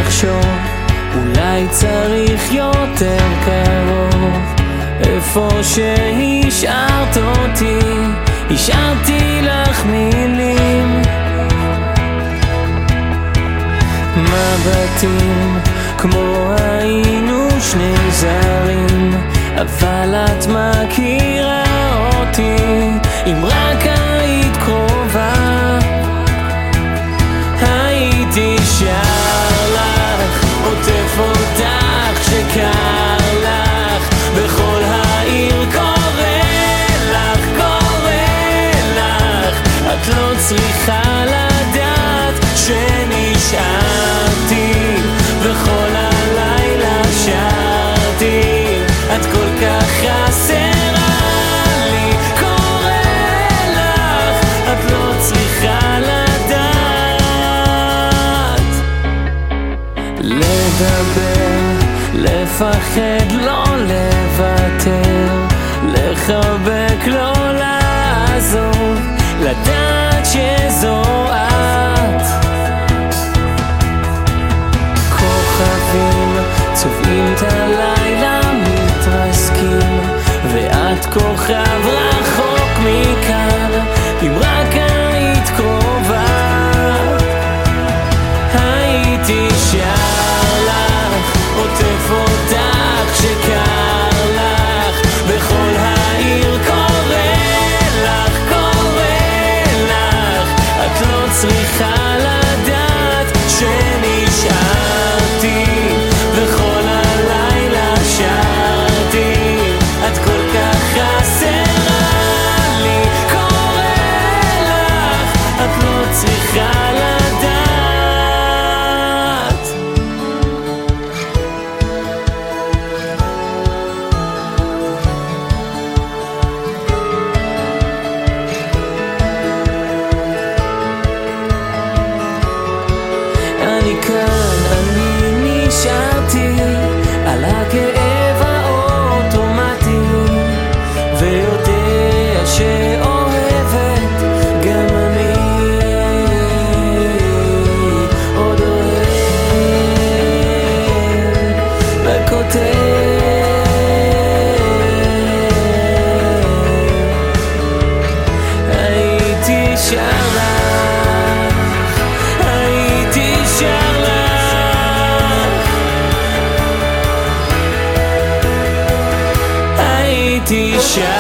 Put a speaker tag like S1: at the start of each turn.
S1: לחשוב, אולי צריך יותר קרוב. איפה שהשארת אותי, השארתי לך מילים, מבטים כמו היינו שני זרים, אבל את מכירה אותי, אם רק היית קרובה הייתי שר לך, עוטף אותך שקר לך, בכל העיר קורא לך, את לא צריכה לדעת שנשארתי, וכל הלילה שרתי, את כל כך חסרה לי, קורא לך, את לא צריכה לדעת. לדבר, לפחד, לא לוותר, לחבק, לא לעזוב, לדעת שזו את. כוכבים צובעים את הלילה, מתרסקים, ואת כוכב רחוק מכאן, אם רק היית קרובה הייתי שר לך, עוטף אותך שקר לך, בכל העיר קורא לך, את לא צריכה לדעת שנשארתי, וכל הלילה שרתי, את כל כך חסרה לי, קורא לך, את לא צריכה לדעת. אני כאן, אני נשארתי על הכאב האוטומטי, ויודע שאוהבת גם אני עוד אוהב, וכותב הייתי שר לך, הייתי שר לך, הייתי שר